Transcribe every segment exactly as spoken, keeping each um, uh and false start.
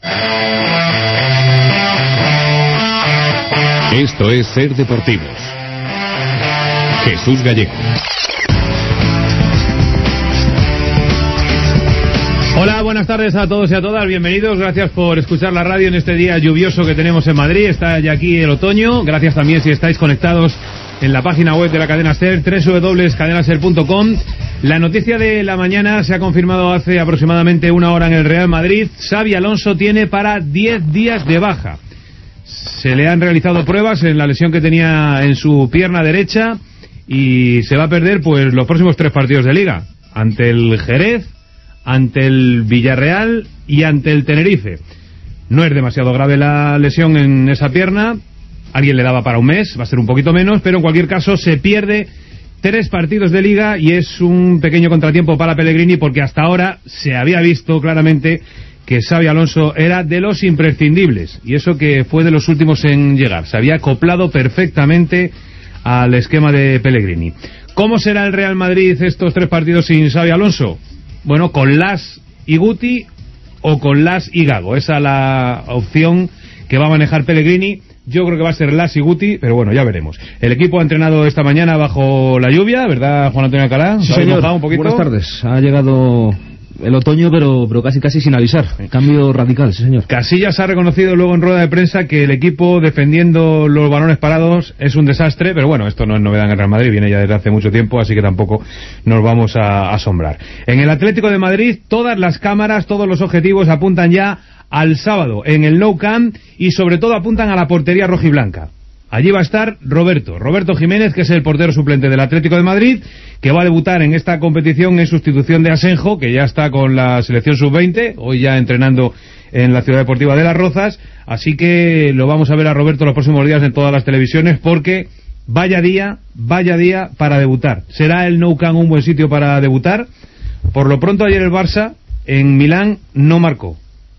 Esto es Ser Deportivos. Jesús Gallego. Hola, buenas tardes a todos y a todas, bienvenidos, gracias por escuchar la radio en este día lluvioso que tenemos en Madrid. Está ya aquí el otoño, gracias también si estáis conectados en la página web de la cadena SER, doble u doble u doble u punto cadena ser punto com. La noticia de la mañana se ha confirmado hace aproximadamente una hora en el Real Madrid. Xabi Alonso tiene para diez días de baja. Se le han realizado pruebas en la lesión que tenía en su pierna derecha y se va a perder pues los próximos tres partidos de Liga, ante el Jerez, ante el Villarreal y ante el Tenerife. No es demasiado grave la lesión en esa pierna, alguien le daba para un mes, va a ser un poquito menos, pero en cualquier caso se pierde tres partidos de Liga y es un pequeño contratiempo para Pellegrini, porque hasta ahora se había visto claramente que Xabi Alonso era de los imprescindibles, y eso que fue de los últimos en llegar, se había acoplado perfectamente al esquema de Pellegrini. ¿Cómo será el Real Madrid estos tres partidos sin Xabi Alonso? Bueno, con Las y Guti o con Las y Gago. Esa es la opción que va a manejar Pellegrini. Yo creo que va a ser Las y Guti, pero bueno, ya veremos. El equipo ha entrenado esta mañana bajo la lluvia, ¿verdad, Juan Antonio Alcalá? Sí, señor. Un poquito? Buenas tardes. Ha llegado el otoño, pero, pero casi casi sin avisar. Cambio radical, sí, señor. Casillas ha reconocido luego en rueda de prensa que el equipo defendiendo los balones parados es un desastre, pero bueno, esto no es novedad en el Real Madrid, viene ya desde hace mucho tiempo, así que tampoco nos vamos a asombrar. En el Atlético de Madrid, todas las cámaras, todos los objetivos apuntan ya al sábado en el Nou Camp y sobre todo apuntan a la portería rojiblanca. Allí va a estar Roberto, Roberto Jiménez, que es el portero suplente del Atlético de Madrid, que va a debutar en esta competición en sustitución de Asenjo, que ya está con la selección sub veinte, hoy ya entrenando en la Ciudad Deportiva de Las Rozas, así que lo vamos a ver a Roberto los próximos días en todas las televisiones, porque vaya día, vaya día para debutar. ¿Será el Nou Camp un buen sitio para debutar? Por lo pronto ayer el Barça en Milán no marcó,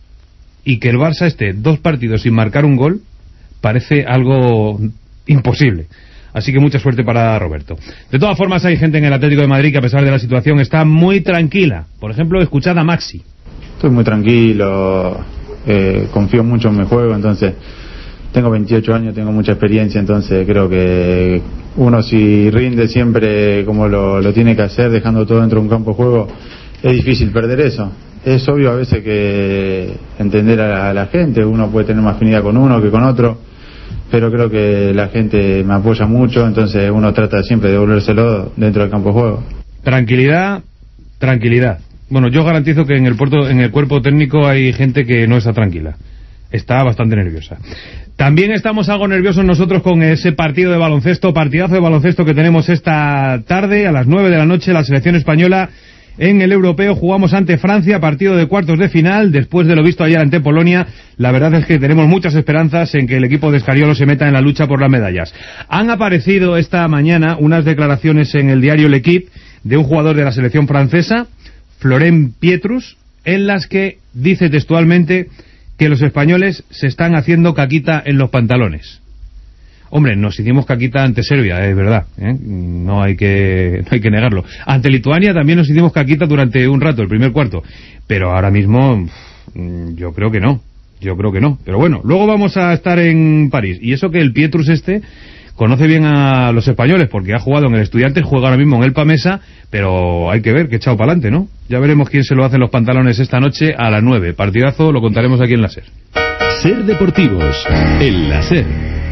y que el Barça esté dos partidos sin marcar un gol parece algo imposible. Así que mucha suerte para Roberto. De todas formas, hay gente en el Atlético de Madrid que a pesar de la situación está muy tranquila. Por ejemplo, escuchad a Maxi. Estoy muy tranquilo, eh, confío mucho en mi juego, entonces tengo veintiocho años, tengo mucha experiencia, entonces creo que uno si rinde siempre como lo, lo tiene que hacer, dejando todo dentro de un campo de juego, es difícil perder eso. Es obvio a veces que entender a la, a la gente, uno puede tener más afinidad con uno que con otro, pero creo que la gente me apoya mucho, entonces uno trata siempre de devolvérselo dentro del campo de juego. Tranquilidad, tranquilidad. Bueno, yo garantizo que en el puerto, en el cuerpo técnico hay gente que no está tranquila, está bastante nerviosa. También estamos algo nerviosos nosotros con ese partido de baloncesto, partidazo de baloncesto que tenemos esta tarde a las nueve de la noche, la selección española. En el europeo jugamos ante Francia, partido de cuartos de final, después de lo visto ayer ante Polonia. La verdad es que tenemos muchas esperanzas en que el equipo de Scariolo se meta en la lucha por las medallas. Han aparecido esta mañana unas declaraciones en el diario L'Equipe de un jugador de la selección francesa, Florent Pietrus, en las que dice textualmente que los españoles se están haciendo caquita en los pantalones. Hombre, nos hicimos caquita ante Serbia, es verdad, ¿eh? No hay que no hay que negarlo. Ante Lituania también nos hicimos caquita durante un rato, el primer cuarto. Pero ahora mismo, yo creo que no, yo creo que no. Pero bueno, luego vamos a estar en París. Y eso que el Pietrus este conoce bien a los españoles, porque ha jugado en el Estudiantes, juega ahora mismo en el Pamesa, pero hay que ver que echado para adelante, ¿no? Ya veremos quién se lo hace en los pantalones esta noche a las nueve. Partidazo, lo contaremos aquí en la SER. Ser Deportivos, en la SER.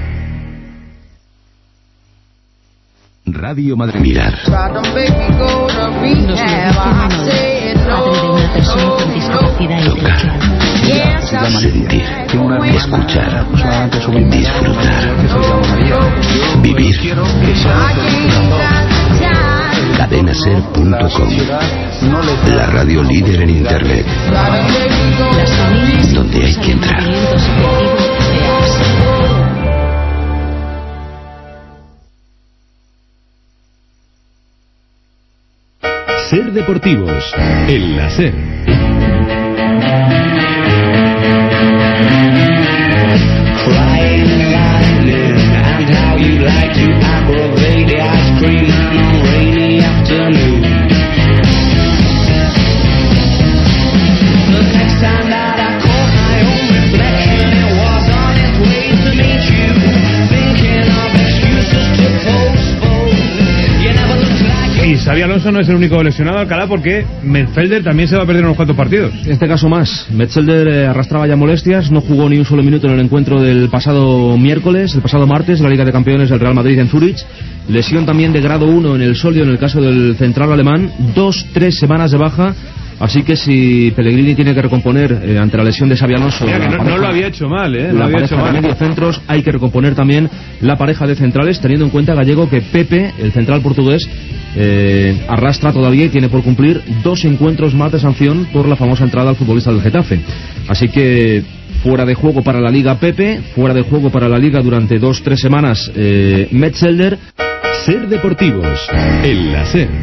Radio Madrid. Mirar. Nos de una persona con discapacidad intelectual. Sentir, escuchar, disfrutar, vivir. cadena ser punto com, la radio líder en internet, donde hay que entrar. Ser Deportivos, en la SER. Xabi Alonso no es el único lesionado, Alcalá, porque Metzelder también se va a perder unos cuantos partidos. En este caso más. Metzelder eh, arrastraba ya molestias, no jugó ni un solo minuto en el encuentro del pasado miércoles, el pasado martes, la Liga de Campeones del Real Madrid en Zúrich. Lesión también de grado uno en el sóleo en el caso del central alemán. Dos, tres semanas de baja. Así que si Pellegrini tiene que recomponer eh, ante la lesión de Xabi Alonso... Mira, que no, pareja, no lo había hecho mal, ¿eh? La lo había pareja hecho mal. de mediocentros, hay que recomponer también la pareja de centrales, teniendo en cuenta, Gallego, que Pepe, el central portugués, eh, arrastra todavía y tiene por cumplir dos encuentros más de sanción por la famosa entrada al futbolista del Getafe. Así que fuera de juego para la Liga Pepe, fuera de juego para la Liga durante dos, tres semanas eh, Metzelder. Ser Deportivos, en la SER.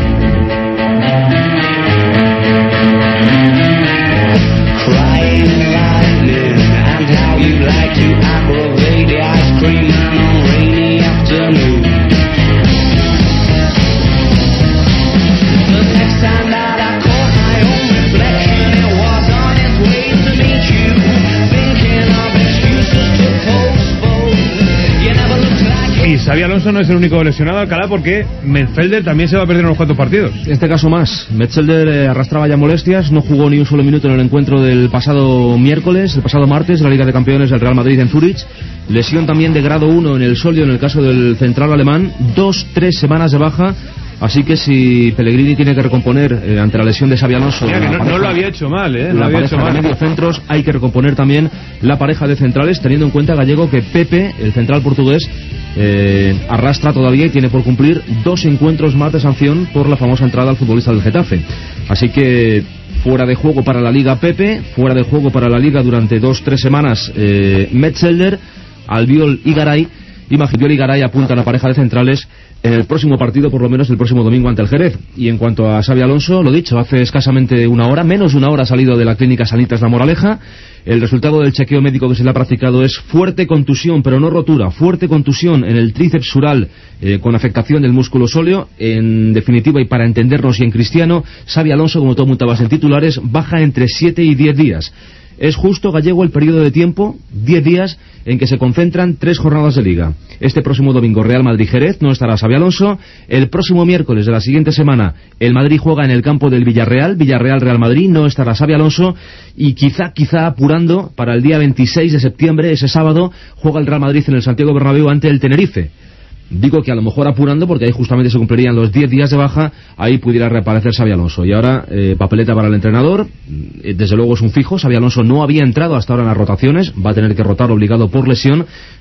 Y Xabi Alonso no es el único lesionado, Alcalá, porque Metzelder también se va a perder unos cuantos partidos. En este caso más. Metzelder eh, arrastraba ya molestias, no jugó ni un solo minuto en el encuentro del pasado miércoles, el pasado martes, la Liga de Campeones del Real Madrid en Zúrich. Lesión también de grado uno en el sóleo en el caso del central alemán. Dos, tres semanas de baja. Así que si Pellegrini tiene que recomponer eh, ante la lesión de Xabi Alonso... Mira, que no, pareja, no lo había hecho mal, ¿eh? No la había pareja hecho mal. de mediocentros, hay que recomponer también la pareja de centrales, teniendo en cuenta, Gallego, que Pepe, el central portugués, eh, arrastra todavía y tiene por cumplir dos encuentros más de sanción por la famosa entrada al futbolista del Getafe. Así que fuera de juego para la Liga Pepe, fuera de juego para la Liga durante dos, tres semanas eh, Metzelder, Albiol y Garay. Y Albiol y Garay apuntan a pareja de centrales en el próximo partido, por lo menos el próximo domingo ante el Jerez. Y en cuanto a Xabi Alonso, lo dicho, hace escasamente una hora, menos de una hora ha salido de la clínica Sanitas La Moraleja. El resultado del chequeo médico que se le ha practicado es fuerte contusión, pero no rotura, fuerte contusión en el tríceps sural eh, con afectación del músculo sóleo. En definitiva, y para entendernos y en cristiano, Xabi Alonso, como tú apuntabas en titulares, baja entre siete y diez días. Es justo, Gallego, el periodo de tiempo, diez días, en que se concentran tres jornadas de Liga. Este próximo domingo, Real Madrid-Jerez, no estará Xabi Alonso. El próximo miércoles de la siguiente semana, el Madrid juega en el campo del Villarreal, Villarreal-Real Madrid, no estará Xabi Alonso. Y quizá, quizá apurando, para el día veintiséis de septiembre, ese sábado, juega el Real Madrid en el Santiago Bernabéu ante el Tenerife. Digo que a lo mejor apurando, porque ahí justamente se cumplirían los diez días de baja, ahí pudiera reaparecer Xabi Alonso. Y ahora, eh, papeleta para el entrenador, eh, desde luego es un fijo. Xabi Alonso no había entrado hasta ahora en las rotaciones, va a tener que rotar obligado por lesión,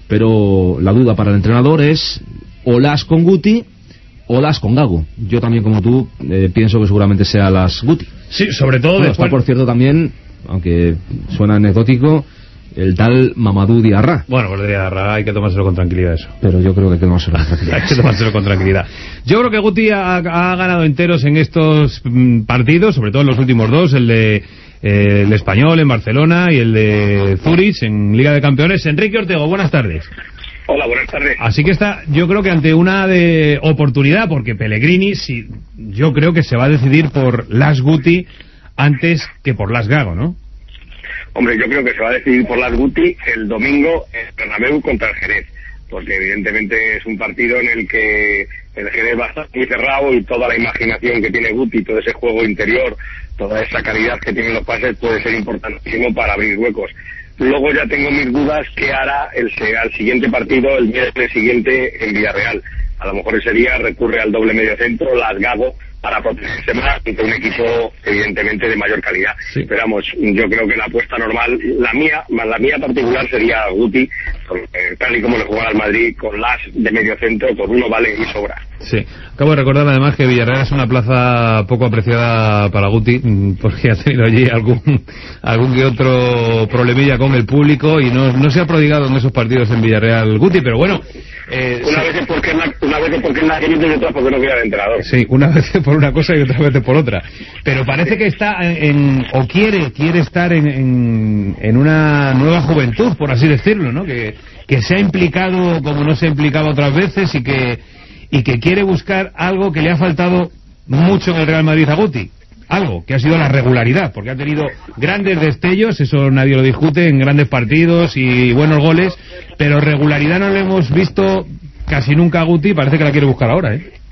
pero la duda para el entrenador es o Las con Guti o Las con Gago. Yo también, como tú, eh, pienso que seguramente sea Las Guti. Sí, sobre todo bueno, después... está, por cierto, también, aunque suena anecdótico, el tal Mamadou Diarra. Bueno, pues Diarra hay que tomárselo con tranquilidad eso. Pero yo creo que hay que tomárselo con tranquilidad. Hay que tomárselo con tranquilidad. Yo creo que Guti ha, ha ganado enteros en estos mm, partidos, sobre todo en los últimos dos, el de eh, el Español en Barcelona y el de Zurich en Liga de Campeones. Enrique Ortego, buenas tardes. Hola, buenas tardes. Así que está, yo creo que ante una de oportunidad, porque Pellegrini, sí, yo creo que se va a decidir por Las Guti antes que por Las Gago, ¿no? Hombre, yo creo que se va a decidir por Las Guti el domingo en Bernabéu contra el Jerez, porque evidentemente es un partido en el que el Jerez va a estar muy cerrado y toda la imaginación que tiene Guti, todo ese juego interior, toda esa calidad que tienen los pases puede ser importantísimo para abrir huecos. Luego ya tengo mis dudas qué hará el al siguiente partido, el miércoles siguiente en Villarreal. A lo mejor ese día recurre al doble medio centro, Las Gago, para protegerse más ante un equipo evidentemente de mayor calidad. Sí. Pero vamos, yo creo que la apuesta normal, la mía, más la mía particular sería Guti, eh, tal y como le juega al Madrid, con Las de medio centro, por uno vale y sobra. Sí, acabo de recordar además que Villarreal es una plaza poco apreciada para Guti, porque ha tenido allí algún algún que otro problemilla con el público y no, no se ha prodigado en esos partidos en Villarreal Guti, pero bueno... Eh, una, sí. vez es porque, una vez es porque es naquerito y otra porque no queda de entrenador. Sí, una vez por una cosa y otra vez por otra. Pero parece que está en, o quiere quiere estar en, en, en una nueva juventud, por así decirlo, ¿no? Que, que se ha implicado como no se ha implicado otras veces y que, y que quiere buscar algo que le ha faltado mucho en el Real Madrid a Guti. Algo, que ha sido la regularidad, porque ha tenido grandes destellos, eso nadie lo discute, en grandes partidos y buenos goles, pero regularidad no le hemos visto casi nunca a Guti, parece que la quiere buscar ahora, ¿eh?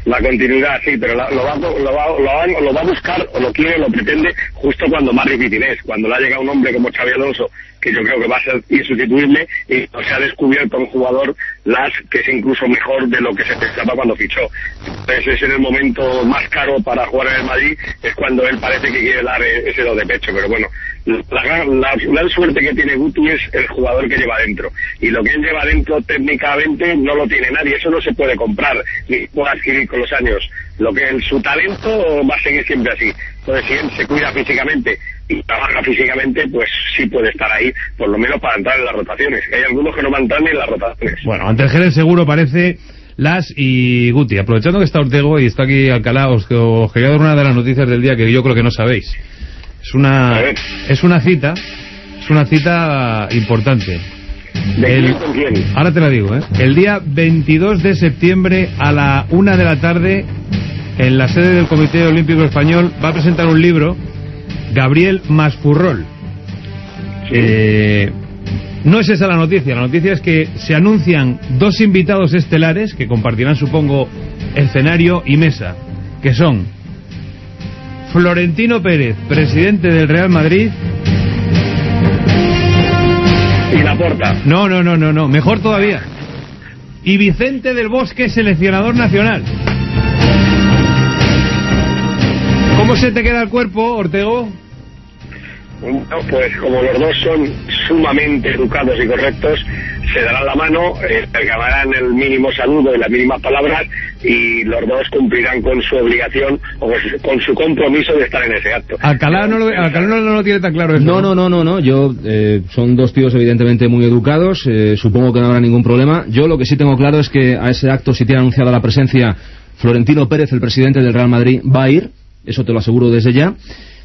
la continuidad, sí, pero la, lo, va, lo, va, lo, va, lo va a buscar, o lo quiere, o lo pretende, justo cuando más difícil es, cuando le ha llegado un hombre como Xabi Alonso, que yo creo que va a ser insustituible, y se ha descubierto un jugador, Las, que es incluso mejor de lo que se pensaba cuando fichó. Entonces es en el momento más caro para jugar en el Madrid, es cuando él parece que quiere dar ese do de pecho, pero bueno, la gran, la gran suerte que tiene Guti es el jugador que lleva dentro, y lo que él lleva dentro técnicamente no lo tiene nadie, eso no se puede comprar, ni puede adquirir con los años. Lo que es su talento va a seguir siempre así. Entonces si él se cuida físicamente y trabaja físicamente, pues sí puede estar ahí, por lo menos para entrar en las rotaciones. Hay algunos que no van a entrar ni en las rotaciones. Bueno, ante el Jerez seguro parece Las y Guti. Aprovechando que está Ortego y está aquí Alcalá, os, os quería dar una de las noticias del día que yo creo que no sabéis. Es una es una cita, es una cita importante. ¿De El, quién con quién? ahora te la digo, ¿eh? El día veintidós de septiembre a la una de la tarde, en la sede del Comité Olímpico Español, va a presentar un libro Gabriel Masfurrol. Sí. Eh, no es esa la noticia, la noticia es que se anuncian dos invitados estelares que compartirán, supongo, escenario y mesa, que son Florentino Pérez, presidente del Real Madrid. Y Laporta. No, no, no, no, no, mejor todavía. Y Vicente del Bosque, seleccionador nacional. ¿Cómo se te queda el cuerpo, Ortego? No, pues como los dos son sumamente educados y correctos, se darán la mano, eh, regalarán el mínimo saludo y las mínimas palabras, y los dos cumplirán con su obligación o con su, con su compromiso de estar en ese acto. Alcalá no lo, Alcalá no, no lo tiene tan claro eso. No, no, no, no, no. Yo, eh, son dos tíos evidentemente muy educados, eh, supongo que no habrá ningún problema. Yo lo que sí tengo claro es que a ese acto sí tiene anunciada la presencia Florentino Pérez, el presidente del Real Madrid, va a ir, eso te lo aseguro desde ya,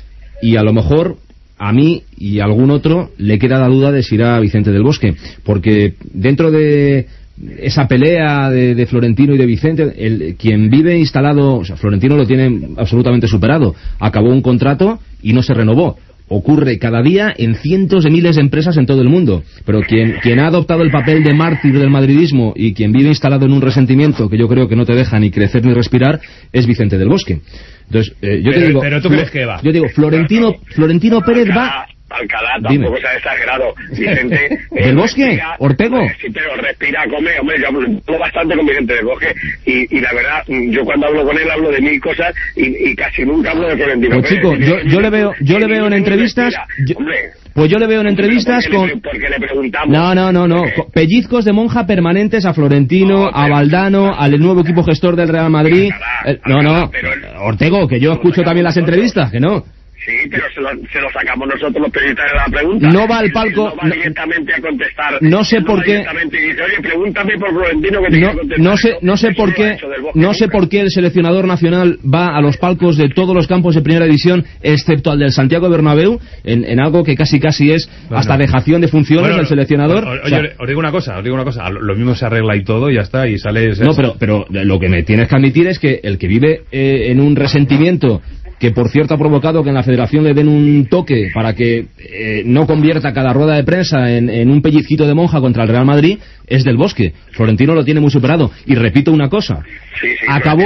y a lo mejor a mí y a algún otro le queda la duda de si irá Vicente del Bosque, porque dentro de esa pelea de, de Florentino y de Vicente, el, quien vive instalado, o sea, Florentino lo tiene absolutamente superado, acabó un contrato y no se renovó. Ocurre cada día en cientos de miles de empresas en todo el mundo, pero quien, quien ha adoptado el papel de mártir del madridismo y quien vive instalado en un resentimiento que yo creo que no te deja ni crecer ni respirar es Vicente del Bosque. Entonces, eh, yo pero, te digo, pero tú crees que va. Yo digo, Florentino, Florentino Pérez va. Alcalá tampoco se ha exagerado. Vicente ¿Del Bosque? Respira, ¿Ortego? Sí, pero respira, come, hombre, yo hablo, hablo bastante con Vicente del Bosque, y, y la verdad, yo cuando hablo con él hablo de mil cosas y, y casi nunca hablo de Florentino. Pues chico, yo, yo le veo, yo le veo en entrevistas, yo, pues yo le veo en entrevistas con, porque le preguntamos. No, no, no, no, pellizcos de monja permanentes a Florentino, a Valdano, al nuevo equipo gestor del Real Madrid. No, no, Ortego, que yo escucho también las entrevistas, que no. Sí, pero se lo, se lo sacamos nosotros los periodistas de la pregunta. No va al palco. No va directamente a contestar. No sé por qué. Y dice, oye, pregúntame por Florentino que te no, no sé, no sé por qué. No sé por qué el seleccionador nacional va a los palcos de todos los campos de primera división, excepto al del Santiago Bernabéu, en, en algo que casi casi es bueno, hasta dejación de funciones bueno, del seleccionador. Oye, o sea, os digo una cosa, os digo una cosa. Lo mismo se arregla y todo y ya está y sale. No, pero, pero lo que me tienes que admitir es que el que vive eh, en un resentimiento, que por cierto ha provocado que en la federación le den un toque para que eh, no convierta cada rueda de prensa en, en un pellizquito de monja contra el Real Madrid, es del Bosque. Florentino lo tiene muy superado. Y repito una cosa, sí, sí, acabó...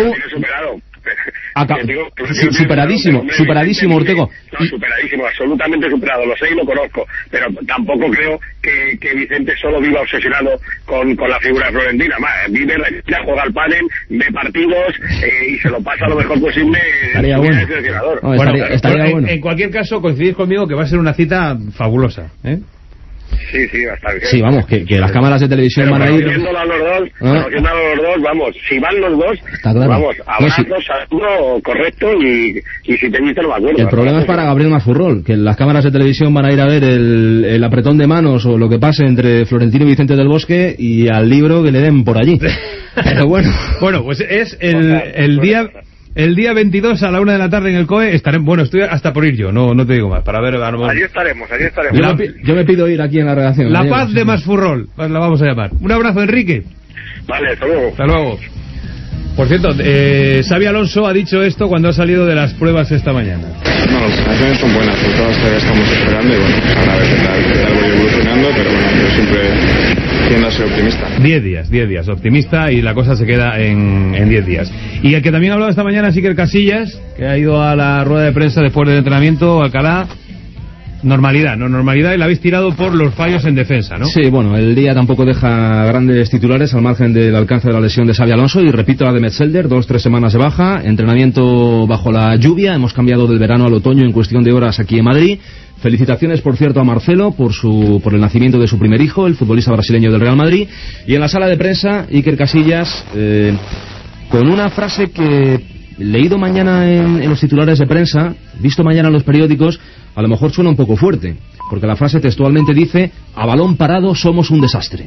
Acá, digo, su, superadísimo, digo, superadísimo Ortego. No, superadísimo, absolutamente superado, lo sé y lo conozco, pero tampoco creo que, que Vicente solo viva obsesionado con, con la figura de Florentina. Más, vive, respira, juega al pádel, ve partidos eh, y se lo pasa lo mejor posible. Estaría bueno. El seleccionador. No, estaría, bueno, estaría en, bueno. En cualquier caso, coincidís conmigo que va a ser una cita fabulosa, ¿eh? Sí, sí, va a estar bien. Sí, vamos, que, que las cámaras de televisión pero van a ir... Conociéndolo a los dos, ¿Ah? conociendo a los dos, vamos, si van los dos, claro. vamos, abrazos, no, si... saludo correcto y, y si te viste no me acuerdo. El problema es para Gabriel Masfurrol, que las cámaras de televisión van a ir a ver el, el apretón de manos o lo que pase entre Florentino y Vicente del Bosque y al libro que le den por allí. Pero bueno. Bueno, pues es el, el día... El día veintidós a la una de la tarde en el C O E estaremos... Bueno, estoy hasta por ir yo, no no te digo más, para ver... Vamos. Allí estaremos, allí estaremos. Yo, la, yo me pido ir aquí en la redacción. La paz de Masfurrol, la vamos a llamar. Un abrazo, Enrique. Vale, hasta luego. Hasta luego. Por cierto, eh, Xabi Alonso ha dicho esto cuando ha salido de las pruebas esta mañana. No, las sensaciones son buenas, sobre todo todavía estamos esperando y bueno, ahora a ver qué tal, qué tal voy evolucionando, pero bueno, yo siempre tiendo a ser soy optimista. diez días, diez días, optimista, y la cosa se queda en diez días. Y el que también ha hablado esta mañana es Iker Casillas, que ha ido a la rueda de prensa después del entrenamiento, Alcalá. Normalidad, no normalidad, y la habéis tirado por los fallos en defensa, ¿no? Sí, bueno, el día tampoco deja grandes titulares al margen del alcance de la lesión de Xabi Alonso, y repito la de Metzelder, dos, tres semanas de baja, entrenamiento bajo la lluvia, hemos cambiado del verano al otoño en cuestión de horas aquí en Madrid. Felicitaciones, por cierto, a Marcelo por su por el nacimiento de su primer hijo, el futbolista brasileño del Real Madrid. Y en la sala de prensa, Iker Casillas, eh, con una frase que, leído mañana en, en los titulares de prensa, visto mañana en los periódicos, a lo mejor suena un poco fuerte, porque la frase textualmente dice: a balón parado somos un desastre.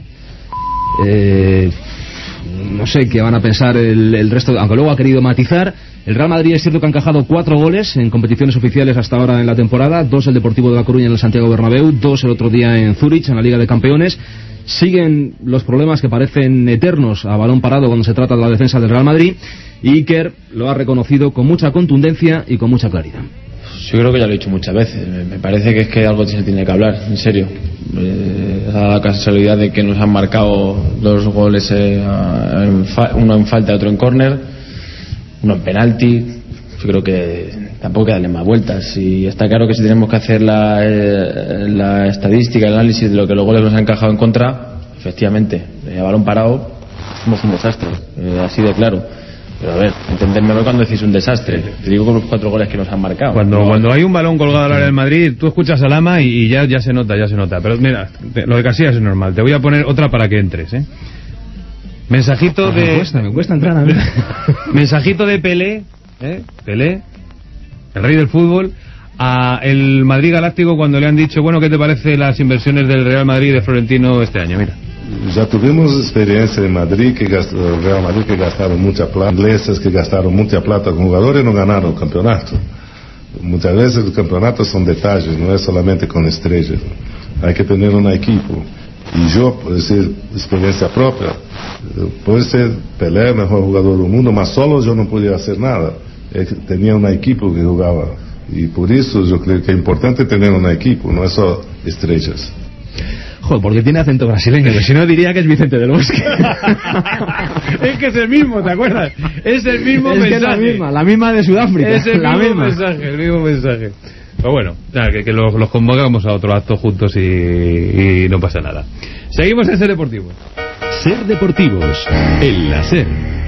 Eh, no sé qué van a pensar el, el resto, aunque luego ha querido matizar. El Real Madrid es cierto que ha encajado cuatro goles en competiciones oficiales hasta ahora en la temporada, dos el Deportivo de La Coruña en el Santiago Bernabéu, dos el otro día en Zúrich en la Liga de Campeones. Siguen los problemas que parecen eternos a balón parado cuando se trata de la defensa del Real Madrid, y Iker lo ha reconocido con mucha contundencia y con mucha claridad. Yo creo que ya lo he dicho muchas veces. Me parece que es que algo se tiene que hablar, en serio. Eh, da la casualidad de que nos han marcado dos goles, eh, en fa- uno en falta y otro en córner, uno en penalti. Yo creo que tampoco hay que darle más vueltas. Y está claro que si tenemos que hacer la, eh, la estadística, el análisis de lo que los goles nos han encajado en contra, efectivamente, eh, a balón parado somos un desastre, eh, así de claro. Pero a ver, entendérmelo cuando decís un desastre. Te digo con los cuatro goles que nos han marcado. Cuando no, cuando hay un balón colgado al área del Madrid, tú escuchas a Lama y, y ya, ya se nota, ya se nota. Pero mira, te, lo de Casillas es normal. Te voy a poner otra para que entres, ¿eh? Mensajito de... Me cuesta, me cuesta entrar a mí. Mensajito de Pelé, ¿eh? Pelé, el rey del fútbol, a el Madrid Galáctico cuando le han dicho: bueno, ¿qué te parece las inversiones del Real Madrid de Florentino este año? Mira. Ya tuvimos experiencia en Madrid, que gastó, Real Madrid que gastaron mucha plata, ingleses que gastaron mucha plata con jugadores y no ganaron el campeonato. Muchas veces los campeonatos son detalles, no es solamente con estrellas. Hay que tener un equipo. Y yo, por decir experiencia propia, puede ser Pelé, el mejor jugador del mundo, mas solo yo no podía hacer nada. Tenía un equipo que jugaba. Y por eso yo creo que es importante tener un equipo, no es solo estrellas. Joder, porque tiene acento brasileño, que si no diría que es Vicente del Bosque. Es que es el mismo, ¿te acuerdas? Es el mismo es mensaje. Que es la misma, la misma de Sudáfrica. Es el la mismo misma. mensaje, el mismo mensaje. Pero bueno, nada, que, que los, los convocamos a otro acto juntos y, y no pasa nada. Seguimos en Ser Deportivo. Ser Deportivos, en la SER.